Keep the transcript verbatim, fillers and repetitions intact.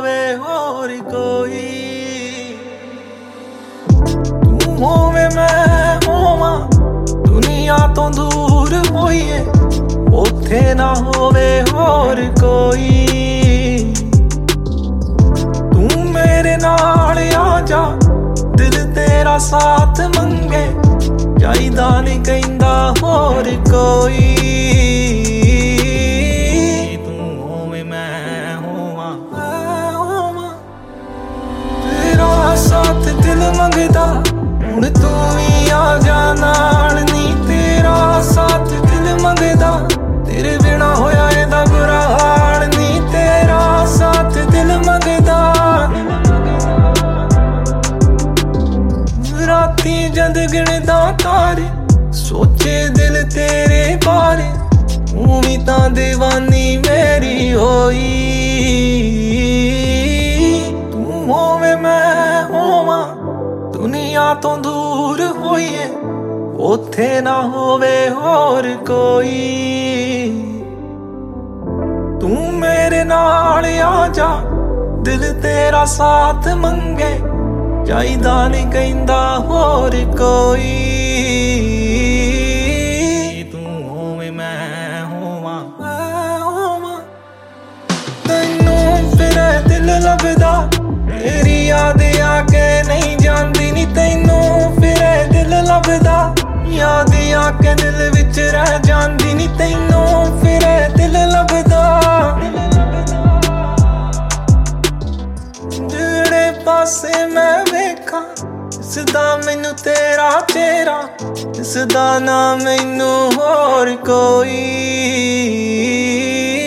होवे होर कोई। तू होवे मैं होवां दुनिया तो दूर होइए, उत्थे ना होवे होर कोई। तू मेरे नाल आ जा, दिल तेरा साथ मंगे, चाहिदा नहीं कहंदा होर कोई। तू होवे मैं होवां मैं होवां, तेरा साथ दिल मंगदा, हुण तू ही आ जा नाल नी। तेरा साथ दिल मंगदा, तेरे बिना होया एदा बुरा हाल नी। तेरा साथ दिल मंगदा, राती जद गिणदा तारे, सोचे दिल तेरे बारे, उवी तां दीवानी मेरी होई। तू होवे मैं होवां दुनिया तो दूर होइए, उत्थे ना होवे होर कोई। तू मेरे नाल आ जा, दिल तेरा साथ मंगे, चाहिदा नहीं कहंदा होर कोई। तू होवे मैं होवां मैं होवां, तैनू फिरे दिल लभदा, तेरी याद आके नहीं जांदी नी। तैनू फिरे दिल लभदा, याद आके दिल विच रह जांदी नी। तैनू फिरे दिल लभदा, ਜਿਹੜੇ ਪਾਸੇ मैं वेखा, इसदा मैनू तेरा चेहरा, इसदा ना मैनू होर कोई।